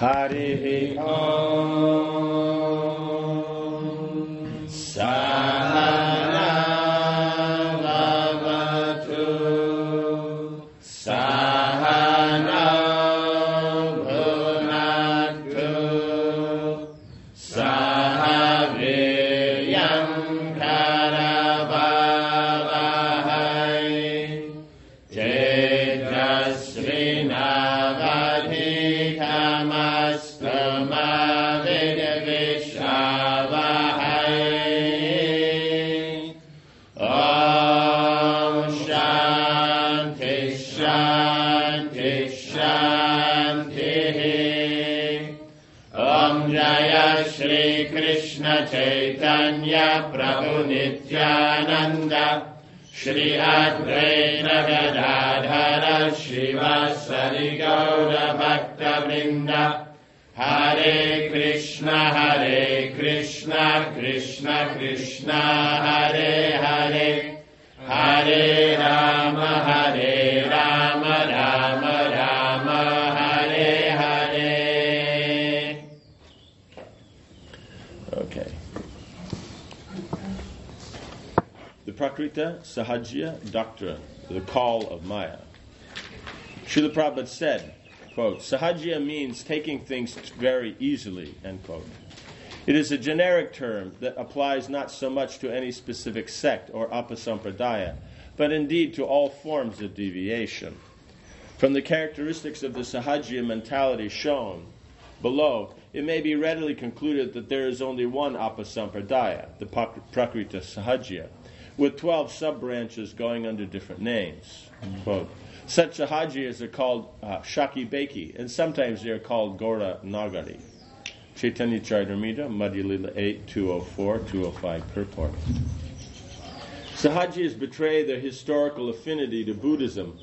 Harihi Om Sahana Bhavatu Sahana Bhunaktu Sahaviryam Karavavahai Tejasvinavadhikamastamavinavishavahai Om Shanti Shanti Shanti Om Jaya Shri Krishna Chaitanya Prabhu Nityananda Shri Advaita Gadadhara Shivasari Gaura Bhakta Vrinda Hare Krishna Krishna Krishna Hare Hare Hare Rama Rama Rama Hare Hare. Okay. The Prakrita Sahajya Doctrine, the call of Maya. Srila Prabhupada said, quote, Sahajya means taking things very easily, end quote. It is a generic term that applies not so much to any specific sect or apasampradaya, but indeed to all forms of deviation. From the characteristics of the Sahajya mentality shown below, it may be readily concluded that there is only one apasampradaya, the Prakrita Sahajya, with 12 sub-branches going under different names. Quote, such Sahajias are called Shaki Beki, and sometimes they are called Gora Nagari. Chaitanya Charitamrita, Madhya Lila 8, 204, 205 purport. Sahajias betray their historical affinity to Buddhism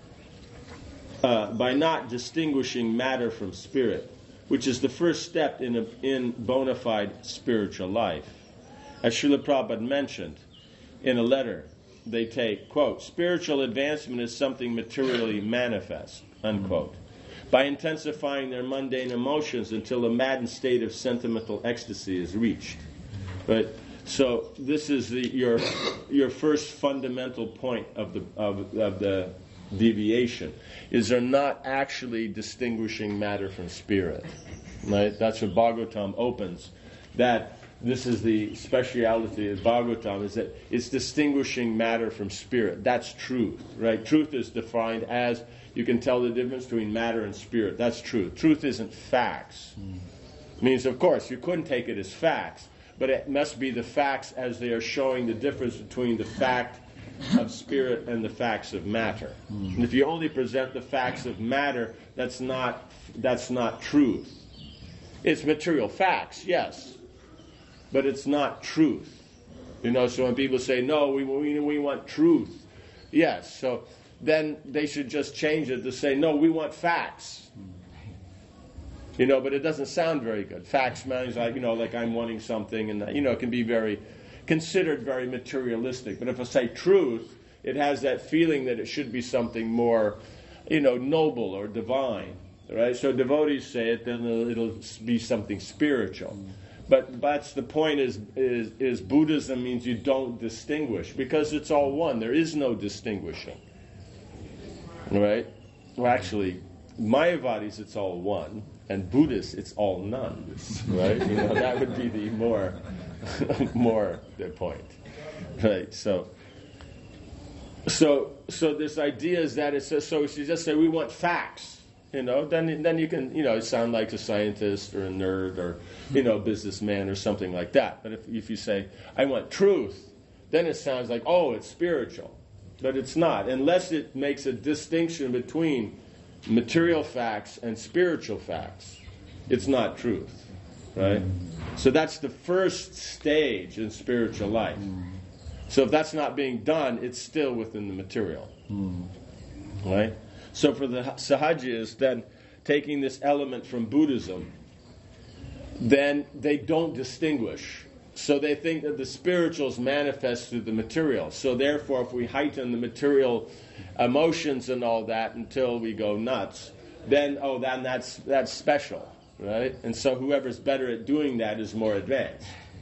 by not distinguishing matter from spirit, which is the first step in bona fide spiritual life. As Srila Prabhupada mentioned, in a letter, they take, quote, spiritual advancement is something materially manifest, unquote, by intensifying their mundane emotions until a maddened state of sentimental ecstasy is reached. Right? So this is your first fundamental point of the deviation, is they're not actually distinguishing matter from spirit. Right? That's what Bhagavatam opens. That this is the speciality of Bhagavatam, is that it's distinguishing matter from spirit. That's truth, right? Truth is defined as, you can tell the difference between matter and spirit. That's truth. Truth isn't facts. It means, of course, you couldn't take it as facts, but it must be the facts as they are showing the difference between the fact of spirit and the facts of matter. And if you only present the facts of matter, that's not truth. It's material facts, yes, but it's not truth. So when people say, no, we want truth, yes, so then they should just change it to say, no, we want facts. But it doesn't sound very good. Facts means like I'm wanting something, and it can be considered very materialistic. But if I say truth, it has that feeling that it should be something more, noble or divine. Right? So devotees say it, then it'll be something spiritual. But that's the point, is Buddhism means you don't distinguish, because it's all one. There is no distinguishing. Right? Well, actually, Mayavadis, it's all one, and Buddhists, it's all none. Right? That would be the more the point. Right? So this idea is that it's so if you just say we want facts, then you can, sound like a scientist or a nerd or, a businessman or something like that. But if you say, I want truth, then it sounds like, oh, it's spiritual. But it's not, unless it makes a distinction between material facts and spiritual facts. It's not truth, right? So that's the first stage in spiritual life. So if that's not being done, it's still within the material, right? So for the Sahajias, then taking this element from Buddhism, then they don't distinguish. So they think that the spiritual is manifest through the material. So therefore, if we heighten the material emotions and all that until we go nuts, then that's special. right? And so whoever's better at doing that is more advanced.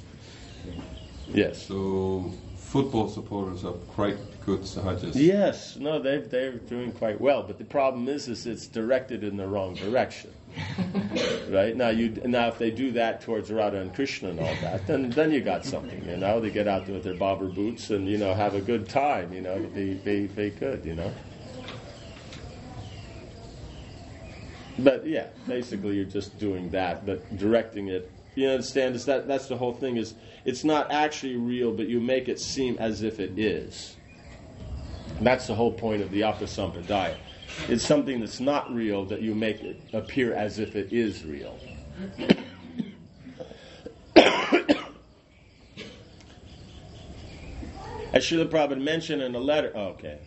Yes. So football supporters are quite good sahajas. Yes. No, they're doing quite well. But the problem is it's directed in the wrong direction. Right? Now if they do that towards Radha and Krishna and all that, then you got something, you know. They get out there with their bobber boots and, you know, have a good time, you know, be good, you know. But yeah, basically you're just doing that, but directing it. You understand? That's the whole thing. Is it's not actually real, but you make it seem as if it is. That's the whole point of the Apasampradaya. It's something that's not real that you make it appear as if it is real. As Srila Prabhupada mentioned in a letter... Okay.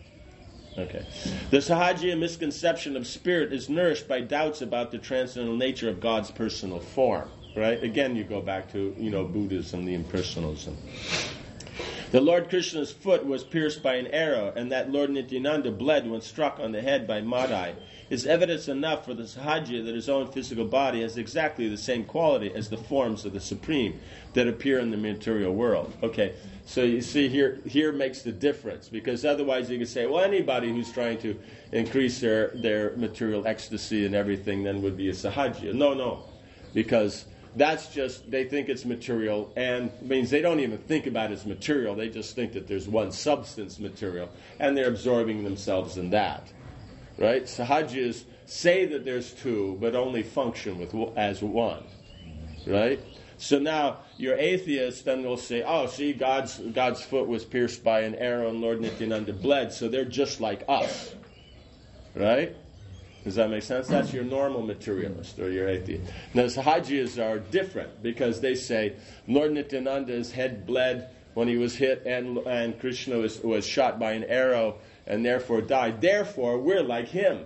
The Sahajiya misconception of spirit is nourished by doubts about the transcendental nature of God's personal form. Right? Again, you go back to, you know, Buddhism, the impersonalism. The Lord Krishna's foot was pierced by an arrow, and that Lord Nityananda bled when struck on the head by Madai is evidence enough for the Sahajiya that his own physical body has exactly the same quality as the forms of the Supreme that appear in the material world. Okay, so you see here makes the difference, because otherwise you can say, well, anybody who's trying to increase their material ecstasy and everything then would be a Sahajiya. No, because that's just, they think it's material, and means they don't even think about it as material. They just think that there's one substance material, and they're absorbing themselves in that. Right? Sahajiyas say that there's two, but only function as one. Right? So now your atheists then will say, oh, see, God's foot was pierced by an arrow and Lord Nityananda bled, so they're just like us. Right? Does that make sense? That's your normal materialist or your atheist. Now, Sahajiyas are different because they say Lord Nityananda's head bled when he was hit and Krishna was shot by an arrow and therefore died. Therefore, we're like him.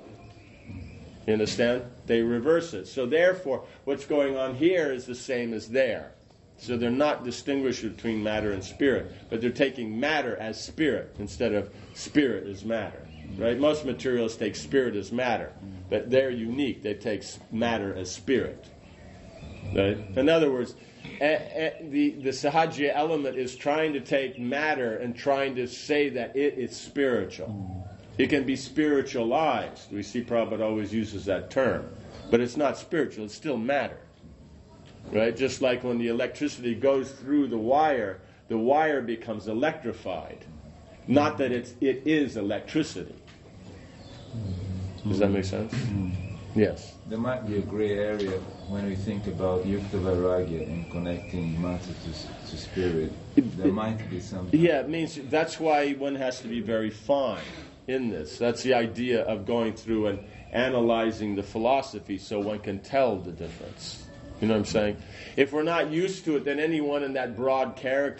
You understand? They reverse it. So therefore, what's going on here is the same as there. So they're not distinguishing between matter and spirit, but they're taking matter as spirit instead of spirit as matter. Right? Most materialists take spirit as matter, but they're unique. They take matter as spirit. Right? In other words, the Sahajiya element is trying to take matter and trying to say that it is spiritual. It can be spiritualized. We see Prabhupada always uses that term. But it's not spiritual, it's still matter. Right? Just like when the electricity goes through the wire becomes electrified. Not that it is electricity. Does that make sense? Yes. There might be a gray area when we think about Yukta Vairagya and connecting matter to spirit. There might be something. Yeah, it means that's why one has to be very fine in this. That's the idea of going through and analyzing the philosophy so one can tell the difference. You know what I'm saying? If we're not used to it, then anyone in that broad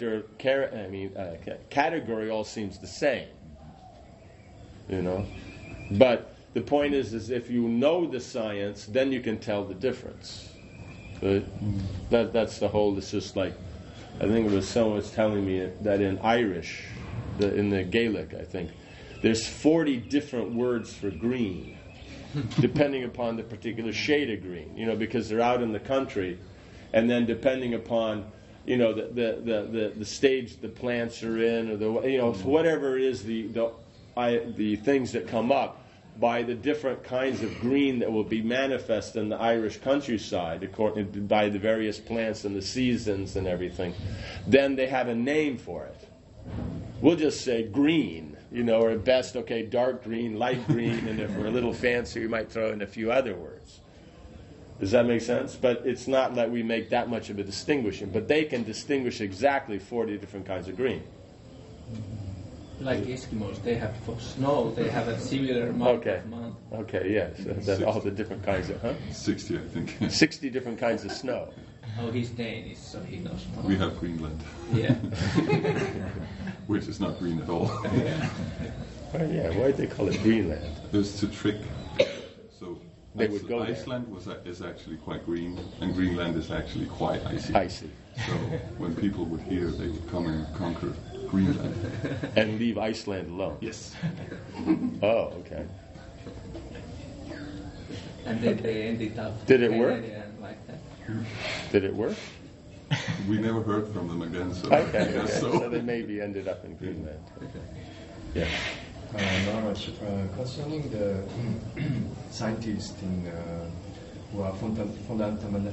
category all seems the same. You know? But the point is if you know the science, then you can tell the difference. Right? That's the whole, it's just like, I think it was someone was telling me that in Irish, in the Gaelic, I think, there's 40 different words for green. Depending upon the particular shade of green, you know, because they're out in the country, and then depending upon, you know, the stage the plants are in, or whatever it is the things that come up by the different kinds of green that will be manifest in the Irish countryside, according by the various plants and the seasons and everything. Then they have a name for it. We'll just say green. You know, or at best, okay, dark green, light green, and if we're a little fancy, we might throw in a few other words. Does that make sense? But it's not that we make that much of a distinguishing. But they can distinguish exactly 40 different kinds of green. Like Eskimos, they have for snow, they have a similar amount of month. Okay, yes. That's all the different kinds of, 60, I think. 60 different kinds of snow. Oh, he's Danish, so he knows more. We have Greenland. Yeah. Which is not green at all. Why do they call it Greenland? It was to trick. So they would go Iceland is actually quite green, and Greenland is actually quite icy. Icy. So when people would hear, they would come and conquer Greenland. And leave Iceland alone? Yes. Oh, okay. And then they ended up. Did it work? Like that. Did it work? We never heard from them again, so Okay, I okay. guess So they maybe ended up in Greenland. Yeah. Maharaj, concerning the scientists who are fundamentalist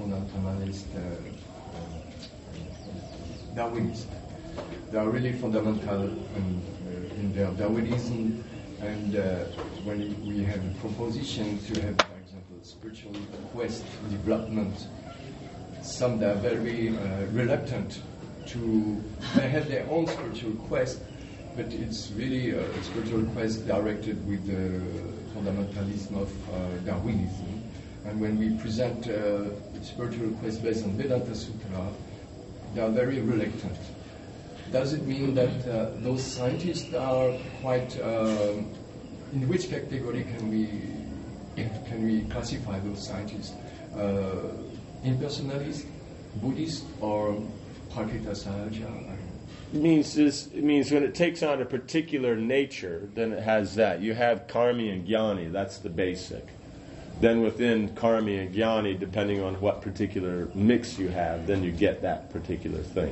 Darwinists, they are really fundamental in their Darwinism, and when we have a proposition to have, for example, spiritual quest development, some that are very reluctant to, they have their own spiritual quest, but it's really a spiritual quest directed with the fundamentalism of Darwinism. And when we present spiritual quest based on Vedanta Sutra, they are very reluctant. Does it mean that those scientists are quite, in which category can we classify those scientists? Impersonalist, Buddhist, or Prakita Sahaja? It means when it takes on a particular nature, then it has that. You have karmi and jnani, that's the basic. Then within karmi and jnani, depending on what particular mix you have, then you get that particular thing.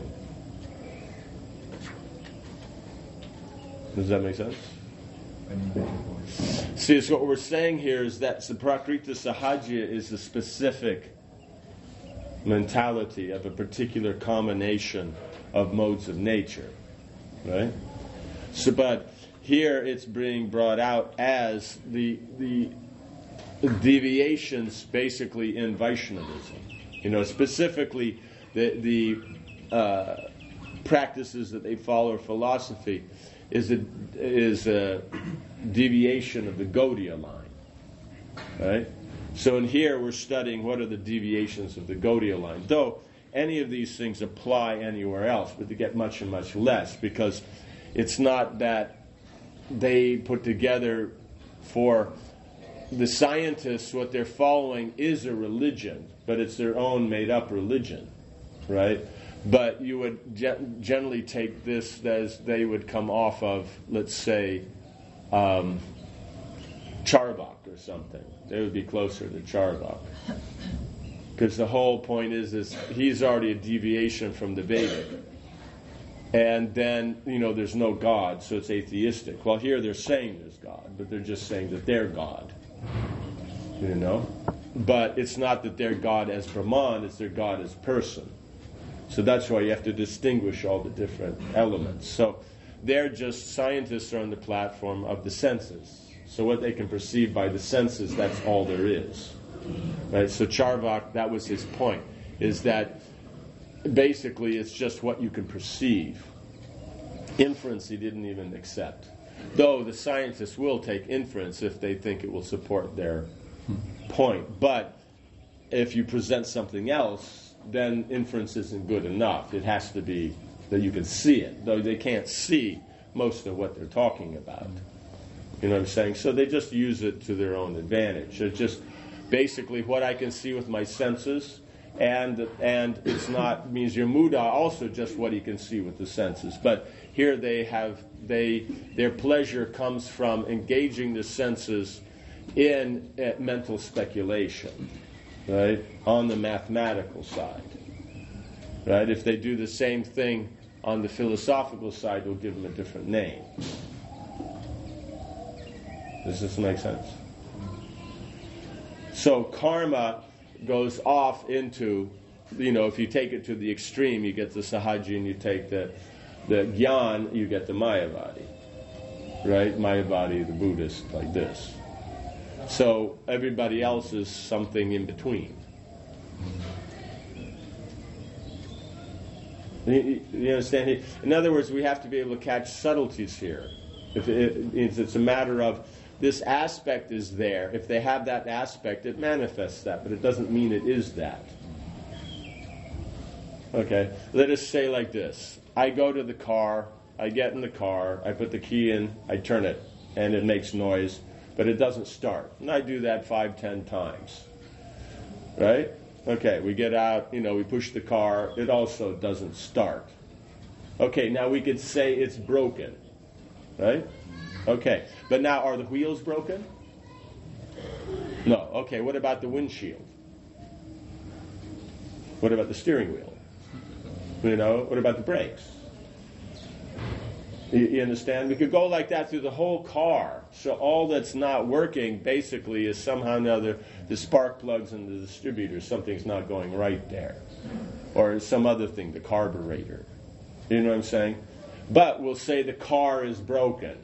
Does that make sense? See, so what we're saying here is that the Prakriti Sahaja is a specific mentality of a particular combination of modes of nature, right? So, but here it's being brought out as the deviations, basically in Vaishnavism. You know, specifically the practices that they follow, philosophy, is a deviation of the Gaudiya line, right? So in here we're studying what are the deviations of the Gaudiya line. Though any of these things apply anywhere else, but they get much and much less, because it's not that they put together for the scientists, what they're following is a religion, but it's their own made-up religion, right? But you would generally take this as they would come off of, let's say, Charvak or something. They would be closer to Charvak. Because the whole point is he's already a deviation from the Vedic. And then, there's no God, so it's atheistic. Well, here they're saying there's God, but they're just saying that they're God. But it's not that they're God as Brahman, it's their God as person. So that's why you have to distinguish all the different elements. So they're just, scientists are on the platform of the senses. So what they can perceive by the senses, that's all there is. Right? So Charvak, that was his point, is that basically it's just what you can perceive. Inference he didn't even accept. Though the scientists will take inference if they think it will support their point. But if you present something else, then inference isn't good enough. It has to be that you can see it, though they can't see most of what they're talking about. You know what I'm saying? So they just use it to their own advantage. It's just basically what I can see with my senses, and it's not, means your muda also just what you can see with the senses. But here their pleasure comes from engaging the senses in mental speculation, right? On the mathematical side, right? If they do the same thing on the philosophical side, we'll give them a different name. Does this make sense? So karma goes off into, if you take it to the extreme, you get the Sahaja, and you take the Gyan, you get the Mayavadi. Right? Mayavadi, the Buddhist, like this. So everybody else is something in between. You understand? In other words, we have to be able to catch subtleties here. It's a matter of this aspect is there. If they have that aspect, it manifests that, but it doesn't mean it is that. Okay? Let us say like this. I go to the car, I get in the car, I put the key in, I turn it, and it makes noise, but it doesn't start. And I do that 5-10 times. Right? Okay, we get out, we push the car, it also doesn't start. Okay, now we could say it's broken. Right? Okay, but now are the wheels broken? No. Okay, what about the windshield? What about the steering wheel? What about the brakes? You understand? We could go like that through the whole car. So all that's not working basically is somehow or another the spark plugs and the distributor. Something's not going right there. Or some other thing, the carburetor. You know what I'm saying? But we'll say the car is broken.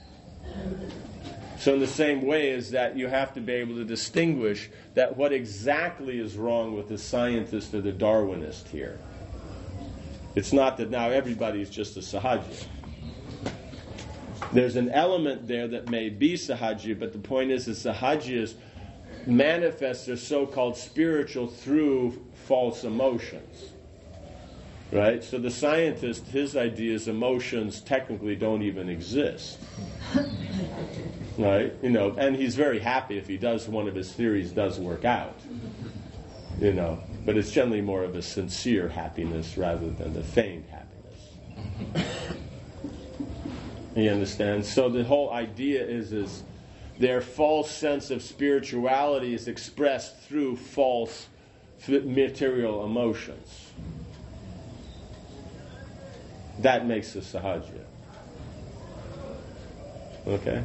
So in the same way is that you have to be able to distinguish that what exactly is wrong with the scientist or the Darwinist here. It's not that now everybody's just a Sahajya. There's an element there that may be Sahajya, but the point is that Sahajyas manifest their so-called spiritual through false emotions. Right? So the scientist, his idea is emotions technically don't even exist. Right? And he's very happy if he does, one of his theories does work out. But it's generally more of a sincere happiness rather than a feigned happiness. You understand? So the whole idea is their false sense of spirituality is expressed through false material emotions. That makes a Sahajya. Okay?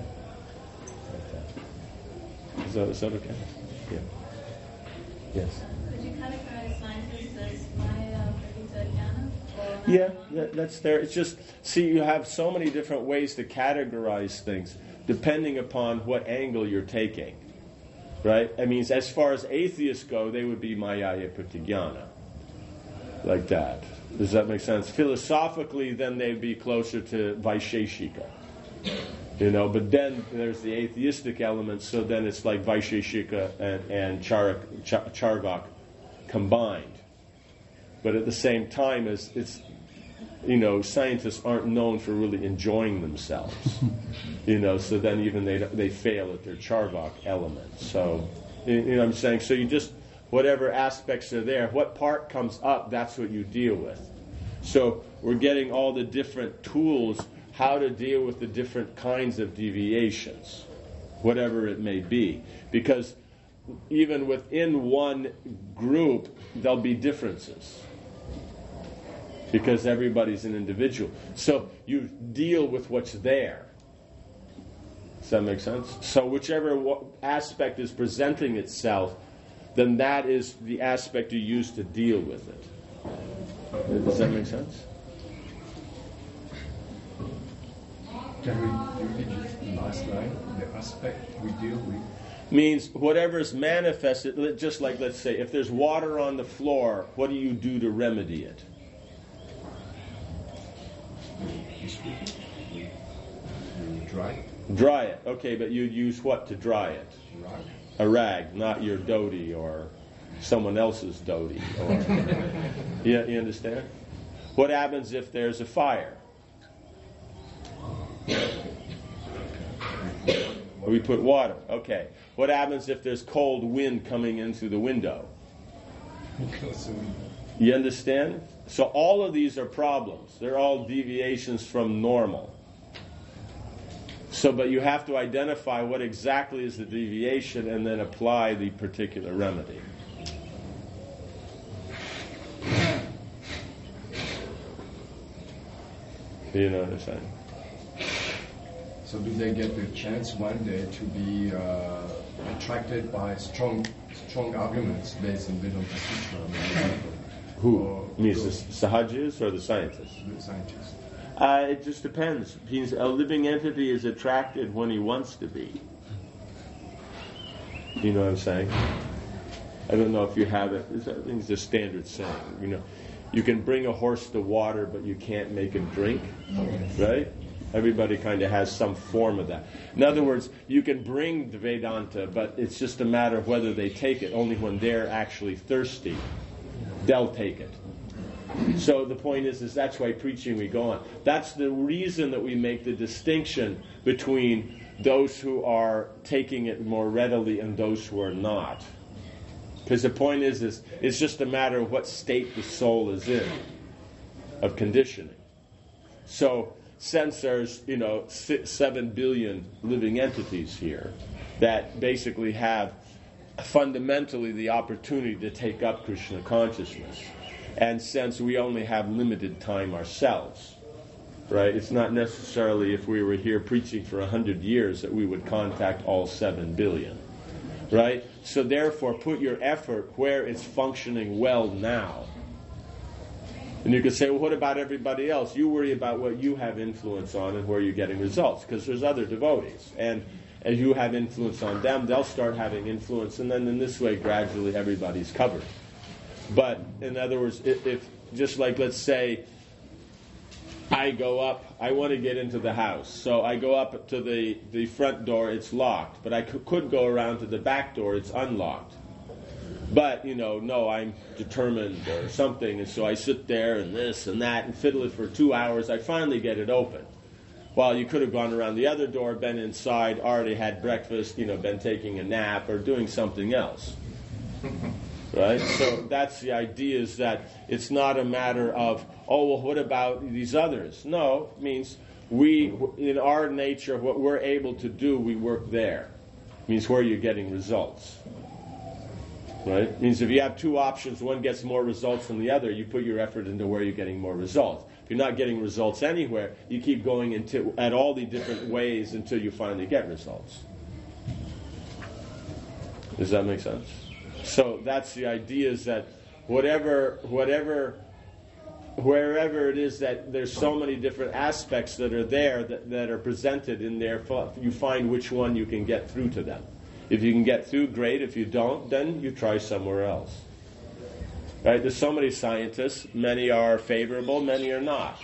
Is that okay? Yeah. Yes. Could you categorize scientists as Maya, Vegetariana? Yeah, that's there. It's just, see, you have so many different ways to categorize things depending upon what angle you're taking. Right? I mean, as far as atheists go, they would be Mayaya Pratyajnana. Like that. Does that make sense? Philosophically, then they'd be closer to Vaisheshika. But then there's the atheistic element, so then it's like Vaisheshika and Charvak combined. But at the same time, it's scientists aren't known for really enjoying themselves. So then even they fail at their Charvak element. So, what I'm saying? So you just, whatever aspects are there, what part comes up, that's what you deal with. So we're getting all the different tools how to deal with the different kinds of deviations, whatever it may be. Because even within one group, there'll be differences. Because everybody's an individual. So you deal with what's there. Does that make sense? So whichever aspect is presenting itself, then that is the aspect you use to deal with it. Does that make sense? Can we repeat the last line? The aspect we deal with? Means whatever is manifested, just like, let's say, if there's water on the floor, what do you do to remedy it? You dry? Dry it. Okay, but you use what to dry it? Rag. A rag, not your dhoti or someone else's dhoti. You understand? What happens if there's a fire? We put water. Okay. What happens if there's cold wind coming in through the window? You understand? So all of these are problems. They're all deviations from normal. So, but you have to identify what exactly is the deviation and then apply the particular remedy. You know what I'm saying? So do they get the chance one day to be attracted by strong arguments based on Vedanta Sutra? Who? Means the Sahajyas or the scientists? The scientists. It just depends. A living entity is attracted when he wants to be. You know what I'm saying? I don't know if you have it. I think it's a standard saying. You can bring a horse to water, but you can't make him drink. Right? Everybody kind of has some form of that. In other words, you can bring the Vedanta, but it's just a matter of whether they take it. Only when they're actually thirsty, they'll take it. So the point is that's why preaching we go on. That's the reason that we make the distinction between those who are taking it more readily and those who are not. Because the point is it's just a matter of what state the soul is in, of conditioning. So since there's 7 billion living entities here that basically have fundamentally the opportunity to take up Krishna consciousness. And since we only have limited time ourselves, right? It's not necessarily if we were here preaching for 100 years that we would contact all 7 billion, right? So therefore, put your effort where it's functioning well now. And you could say, well, what about everybody else? You worry about what you have influence on and where you're getting results, because there's other devotees. And as you have influence on them, they'll start having influence, and then in this way, gradually, everybody's covered. But, in other words, if just like, let's say, I go up, I want to get into the house. So I go up to the front door, it's locked. But I could go around to the back door, it's unlocked. But, no, I'm determined or something, and so I sit there and this and that and fiddle it for 2 hours. I finally get it open. While you could have gone around the other door, been inside, already had breakfast, been taking a nap or doing something else. Right? So that's the idea, is that it's not a matter of, oh, well, what about these others? No, it means we, in our nature, what we're able to do, we work there. It means where you're getting results. Right? It means if you have two options, one gets more results than the other, you put your effort into where you're getting more results. If you're not getting results anywhere, you keep going at all the different ways until you finally get results. Does that make sense? So that's the idea, is that wherever it is that there's so many different aspects that are there, that are presented in there, you find which one you can get through to them. If you can get through, great. If you don't, then you try somewhere else. Right? There's so many scientists. Many are favorable, many are not.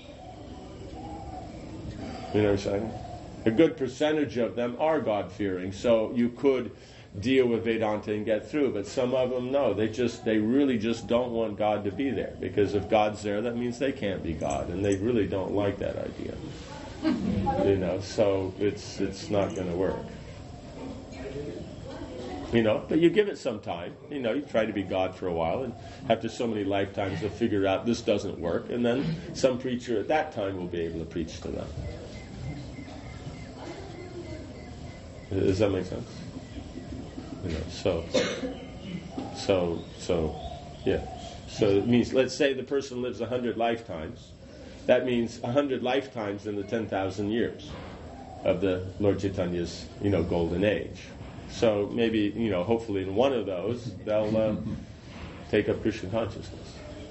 You know what I'm saying? A good percentage of them are God-fearing, so you could deal with Vedanta and get through. But some of them, no. They really just don't want God to be there. Because if God's there, that means they can't be God. And they really don't like that idea. So it's not going to work. But you give it some time. You try to be God for a while, and after so many lifetimes, they'll figure out this doesn't work, and then some preacher at that time will be able to preach to them. Does that make sense? Yeah. So it means, let's say the person lives 100 lifetimes. That means 100 lifetimes in the 10,000 years of the Lord Chaitanya's, golden age. So maybe, hopefully in one of those, they'll take up Krishna consciousness.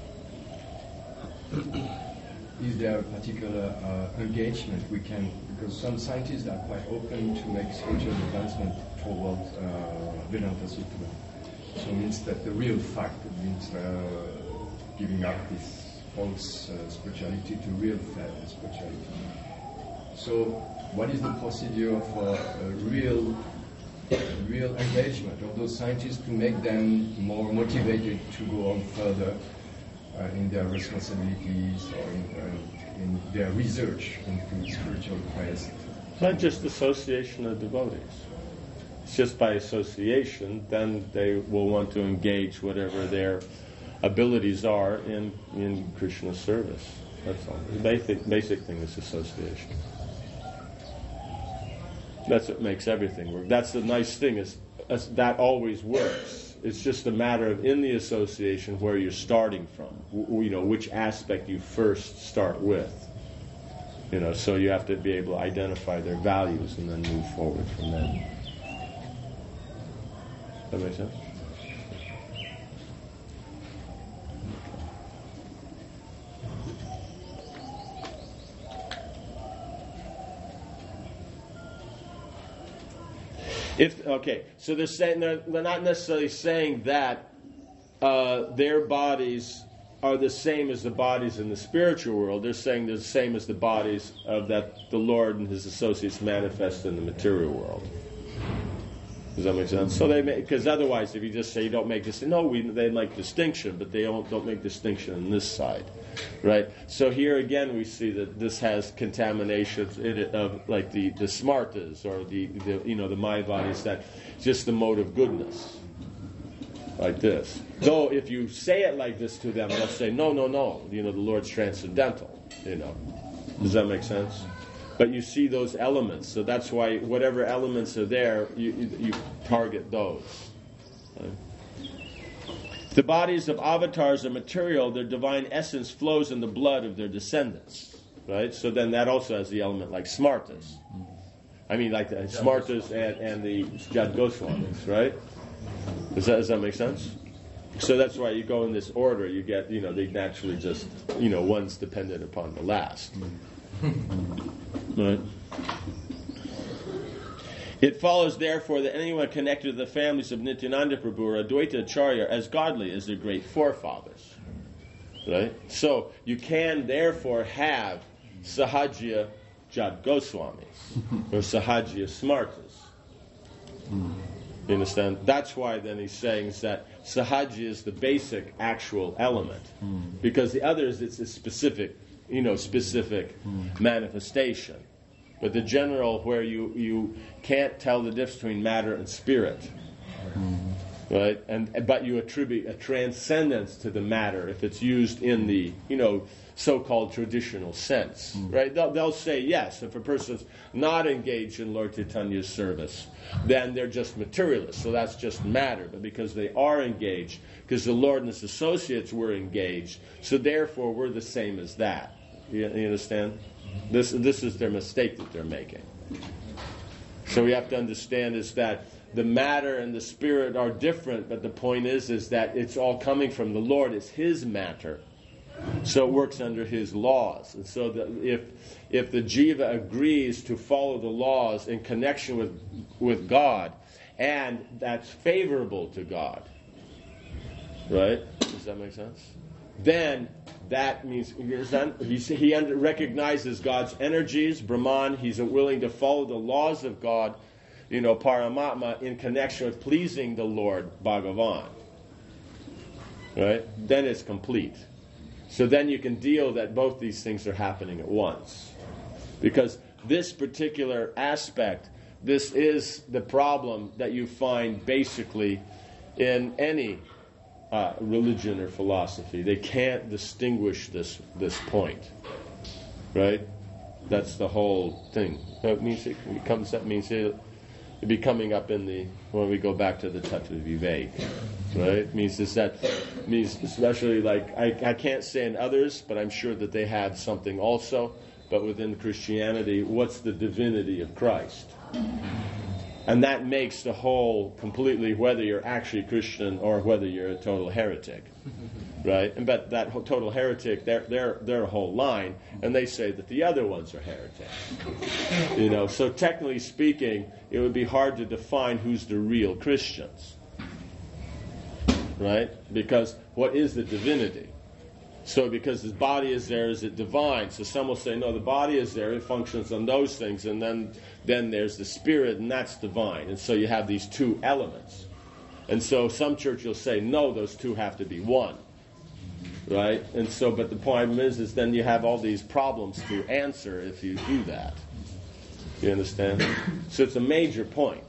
Is there a particular engagement we can, because some scientists are quite open to make spiritual advancement towards Vedanta Sutra. So it means that the real fact, it means giving up this false spirituality to real spirituality. So what is the procedure for real engagement of those scientists to make them more motivated to go on further in their responsibilities or in their research into spiritual quest? Not just association of devotees. It's just by association, then they will want to engage whatever their abilities are in Krishna's service. That's all. The basic thing is association. That's what makes everything work. That's the nice thing, is that always works. It's just a matter of, in the association, where you're starting from. Which aspect you first start with. So you have to be able to identify their values and then move forward from there. That make sense? So they're saying they're not necessarily saying that their bodies are the same as the bodies in the spiritual world. They're saying they're the same as the bodies that the Lord and His associates manifest in the material world. Does that make sense? So because otherwise, if you just say you don't make distinction, they make distinction, but they don't make distinction on this side, right? So here again, we see that this has contaminations in it of like the smartas or the Mayavadis, that just the mode of goodness, like this. Though if you say it like this to them, they'll say no. The Lord's transcendental. Does that make sense? But you see those elements, so that's why whatever elements are there, you target those. The bodies of avatars are material. Their divine essence flows in the blood of their descendants. Right? So then that also has the element like Smartas. I mean, like the Smartas and the Jad Goswamis, right? Does that make sense? So that's why you go in this order. You get, they naturally just, one's dependent upon the last. Right? It follows, therefore, that anyone connected to the families of Nityananda Prabhu or Advaita Acharya are as godly as their great forefathers. Right? So you can, therefore, have Sahajya Jad Goswamis or Sahajya Smartas. You understand? That's why then he's saying is that Sahajya is the basic actual element. Because the others, it's a specific, manifestation. But the general, where you can't tell the difference between matter and spirit, right? But you attribute a transcendence to the matter if it's used in the so-called traditional sense, right? They'll say yes if a person's not engaged in Lord Chaitanya's service, then they're just materialists. So that's just matter. But because they are engaged, because the Lord and His associates were engaged, so therefore we're the same as that. You understand? This is their mistake that they're making. So we have to understand is that the matter and the spirit are different, but the point is that it's all coming from the Lord. It's His matter. So it works under His laws. And so if the jiva agrees to follow the laws in connection with God, and that's favorable to God, right? Does that make sense? Then that means he recognizes God's energies, Brahman. He's willing to follow the laws of God, Paramatma, in connection with pleasing the Lord, Bhagavan. Right? Then it's complete. So then you can deal that both these things are happening at once. Because this particular aspect, this is the problem that you find basically in any religion or philosophy. They can't distinguish this point, right? That's the whole thing. That means it'll be coming up when we go back to the Tattva Vivek, right? Means especially like I can't say in others, but I'm sure that they have something also. But within Christianity, what's the divinity of Christ? And that makes the whole completely, whether you're actually Christian or whether you're a total heretic, right? And but that total heretic, they're a whole line, and they say that the other ones are heretics. So technically speaking, it would be hard to define who's the real Christians, right? Because what is the divinity? So because His body is there, is it divine? So some will say, no, the body is there, it functions on those things, and then there's the spirit, and that's divine. And so you have these two elements. And so some church will say, no, those two have to be one. Right? And so, but the point is then you have all these problems to answer if you do that. You understand? So it's a major point.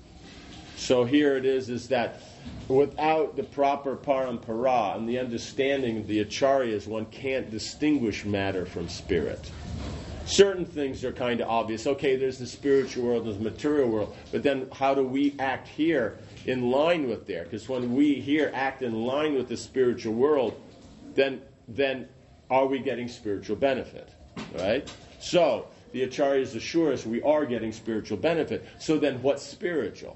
So here it is that without the proper parampara and the understanding of the acharyas, one can't distinguish matter from spirit. Certain things are kind of obvious. Okay, there's the spiritual world, there's the material world, but then how do we act here in line with there? Because when we here act in line with the spiritual world, then are we getting spiritual benefit? Right? So the acharyas assure us we are getting spiritual benefit. So then what's spiritual?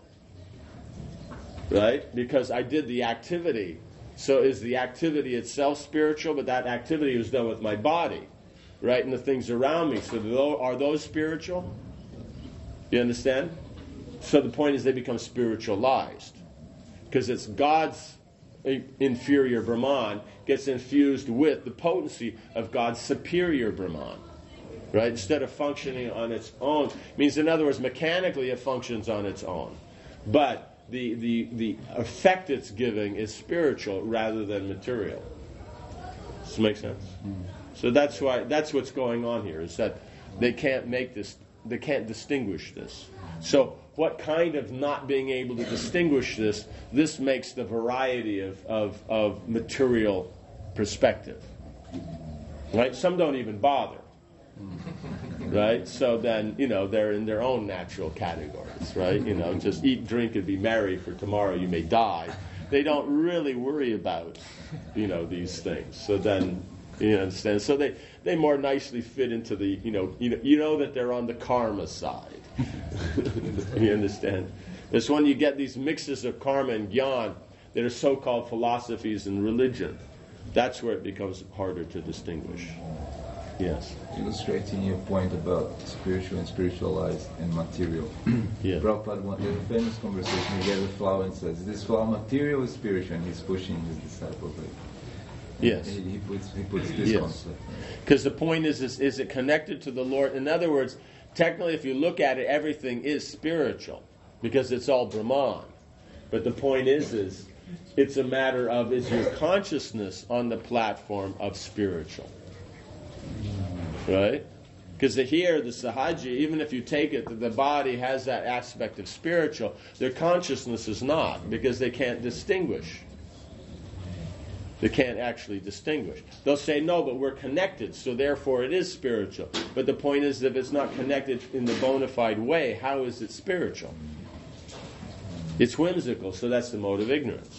Right? Because I did the activity. So is the activity itself spiritual? But that activity was done with my body, right? And the things around me. So are those spiritual? You understand? So the point is they become spiritualized. Because it's God's inferior Brahman gets infused with the potency of God's superior Brahman. Right? Instead of functioning on its own. Means, in other words, mechanically it functions on its own. But the effect it's giving is spiritual rather than material. Does this make sense? So that's what's going on here, is that they can't distinguish this. So what kind of not being able to distinguish this makes the variety of material perspective. Right? Some don't even bother. right? So then, they're in their own natural categories, right? Just eat, drink, and be merry, for tomorrow you may die. They don't really worry about, these things. So then, you understand? So they more nicely fit into the, that they're on the karma side. You understand? That's when you get these mixes of karma and gyan that are so-called philosophies and religion. That's where it becomes harder to distinguish. Yes. Illustrating your point about spiritual and spiritualized and material. Yeah. Prabhupada, there's a famous conversation. He gave a flower and says, "This flower material is spiritual," and he's pushing his disciples. Yes. He puts this concept. Because the point is it connected to the Lord? In other words, technically, if you look at it, everything is spiritual because it's all Brahman. But the point is it's a matter of, is your consciousness on the platform of spiritual? Right? Because here, the Sahaji, even if you take it that the body has that aspect of spiritual, their consciousness is not, because they can't distinguish. They can't actually distinguish. They'll say, no, but we're connected, so therefore it is spiritual. But the point is, if it's not connected in the bona fide way, how is it spiritual? It's whimsical, so that's the mode of ignorance.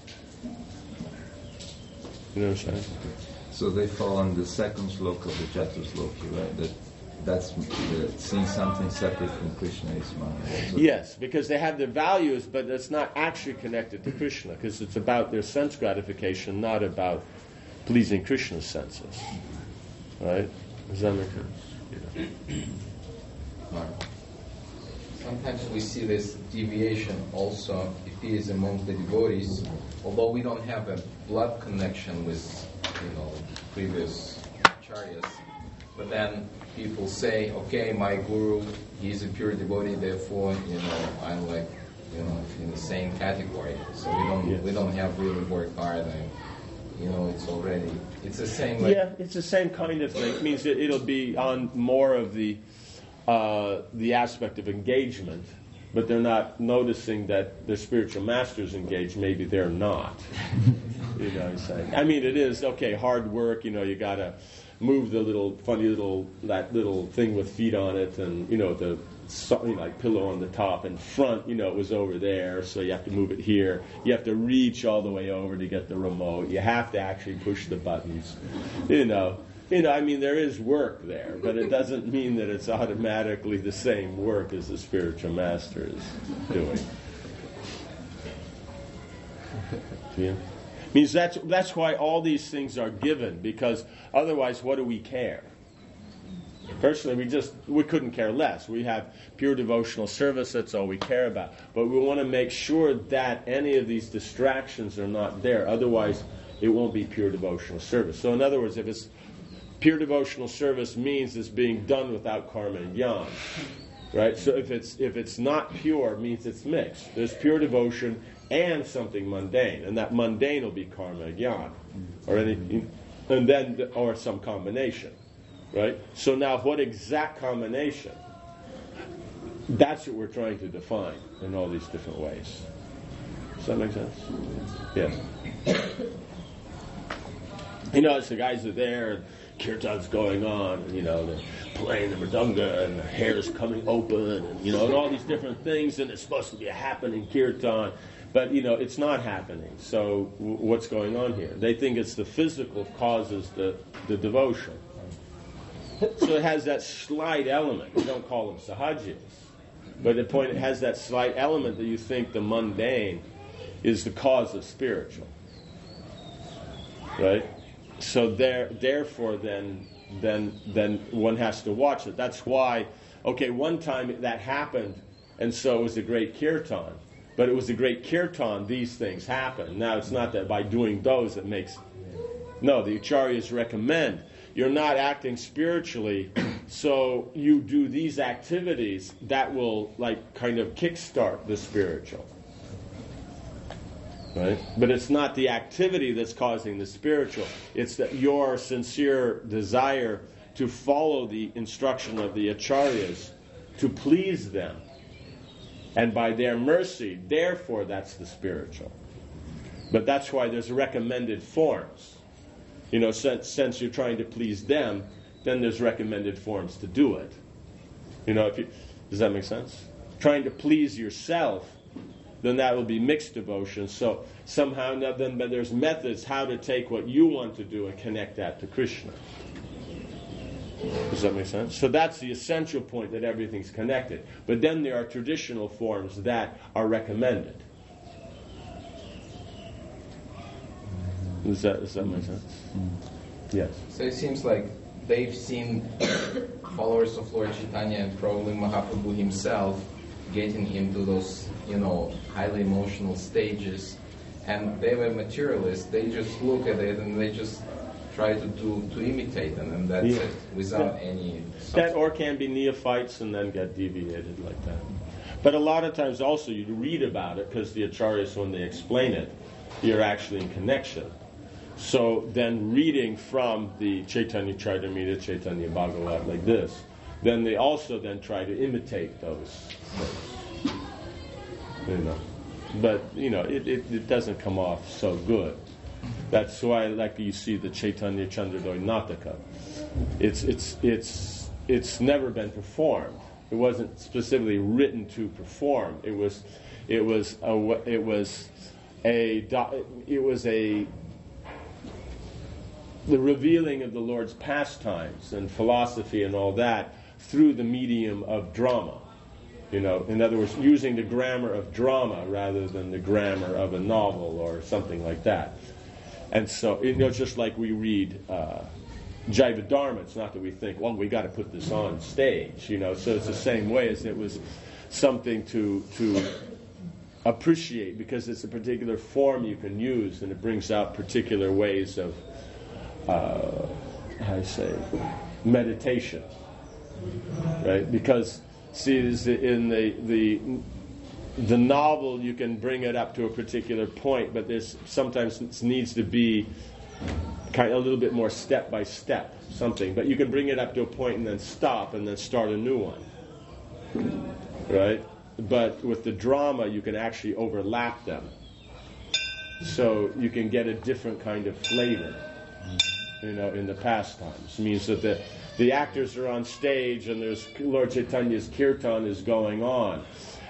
You know what I'm saying? So they fall on the second sloka of the Chatusloki, right? That's seeing something separate from Krishna is Maya. Yes, because they have their values, but it's not actually connected to Krishna, because it's about their sense gratification, not about pleasing Krishna's senses. Right? Does that make sense? Yeah. Sometimes we see this deviation also if he is among the devotees, although we don't have a blood connection with previous acharyas, but then people say, okay, my guru, he's a pure devotee, therefore, I'm like, in the same category. So we don't have really work hard, and it's the same. Yeah, it's the same kind of thing. It means that it'll be on more of the aspect of engagement, but they're not noticing that their spiritual master's engaged. Maybe they're not. You know what I'm saying? I mean, it is, okay, hard work, you got to move the that little thing with feet on it, and, the something like pillow on the top and front, it was over there, so you have to move it here. You have to reach all the way over to get the remote. You have to actually push the buttons, I mean, there is work there, but it doesn't mean that it's automatically the same work as the spiritual master is doing. Yeah. Means that's why all these things are given, because otherwise, what do we care? Personally, we couldn't care less. We have pure devotional service, that's all we care about. But we want to make sure that any of these distractions are not there. Otherwise, it won't be pure devotional service. So in other words, if it's pure devotional service, means it's being done without karma and jnana. Right? So if it's not pure, it means it's mixed. There's pure devotion and something mundane, and that mundane will be karma and jnana, or some combination. Right? So now, what exact combination? That's what we're trying to define in all these different ways. Does that make sense? Yes. It's the guys are there, and kirtan's going on, and they're playing the mridanga, and their hair's coming open, and and all these different things, and it's supposed to be a happening kirtan, but it's not happening. So what's going on here? They think it's the physical causes the devotion. So it has that slight element. We don't call them sahajis, but the point, it has that slight element that you think the mundane is the cause of spiritual, right? So therefore, then one has to watch it. That's why, one time that happened, and so it was a great kirtan. But it was a great kirtan, these things happen. Now, it's not that by doing those it makes... No, the acharyas recommend. You're not acting spiritually, so you do these activities that will, kind of kickstart the spiritual. Right? But it's not the activity that's causing the spiritual. It's that your sincere desire to follow the instruction of the acharyas, to please them, and by their mercy, therefore that's the spiritual. But that's why there's recommended forms. Since you're trying to please them, then there's recommended forms to do it. Does that make sense? Trying to please yourself, then that will be mixed devotion. So somehow, then there's methods how to take what you want to do and connect that to Krishna. Does that make sense? So that's the essential point, that everything's connected. But then there are traditional forms that are recommended. Does that make sense? Yes. So it seems like they've seen followers of Lord Chaitanya and probably Mahaprabhu himself getting into those, highly emotional stages, and they were materialists. They just look at it and they just try to imitate them, and that's it, without any substance. That or can be neophytes and then get deviated like that. But a lot of times also you read about it, because the acharyas, when they explain it, you're actually in connection. So then reading from the Chaitanya Charitamrita, Chaitanya Bhagavat like this, then they also then try to imitate those things. But it doesn't come off so good. That's why, like, you see the Chaitanya Chandradoy Nataka. It's never been performed. It wasn't specifically written to perform. It was the revealing of the Lord's pastimes and philosophy and all that through the medium of drama. In other words, using the grammar of drama rather than the grammar of a novel or something like that. And so, just like we read Jaiva Dharma, it's not that we think, well, we got to put this on stage, So it's the same way as it was something to appreciate, because it's a particular form you can use, and it brings out particular ways of meditation, right? Because see, in the novel you can bring it up to a particular point, but sometimes it needs to be kind of a little bit more step by step something. But you can bring it up to a point and then stop and then start a new one, right? But with the drama you can actually overlap them, so you can get a different kind of flavor. In the pastimes. It means that the actors are on stage and there's Lord Chaitanya's kirtan is going on,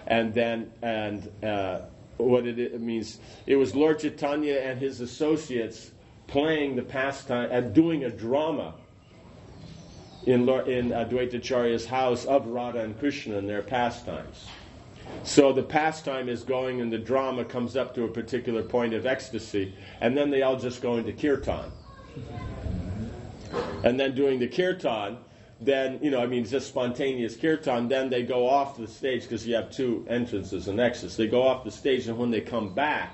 what it means, it was Lord Chaitanya and his associates playing the pastime and doing a drama in Advaita Acharya's house of Radha and Krishna and their pastimes. So the pastime is going and the drama comes up to a particular point of ecstasy, and then they all just go into kirtan. And then doing the kirtan, then, just spontaneous kirtan, then they go off the stage, because you have two entrances and exits. They go off the stage, and when they come back,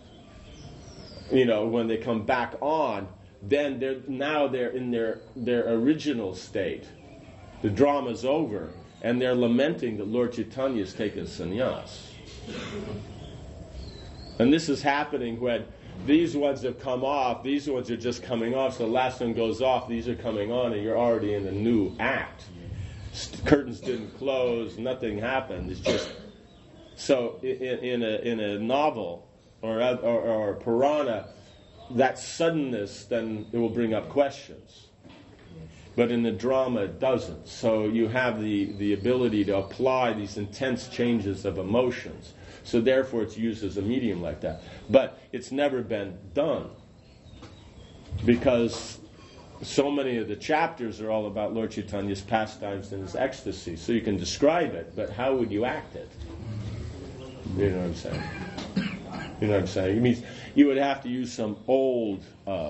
on, then they're in their original state. The drama's over, and they're lamenting that Lord Chaitanya's taken sannyas. And this is happening when these ones have come off, these ones are just coming off, so the last one goes off, these are coming on, and you're already in a new act. Curtains didn't close, nothing happened. It's just, so in a novel or a Purana, that suddenness, then it will bring up questions. But in the drama, it doesn't. So you have the ability to apply these intense changes of emotions. So therefore it's used as a medium like that. But it's never been done, because so many of the chapters are all about Lord Chaitanya's pastimes and his ecstasy. So you can describe it, but how would you act it? You know what I'm saying? It means you would have to use some old,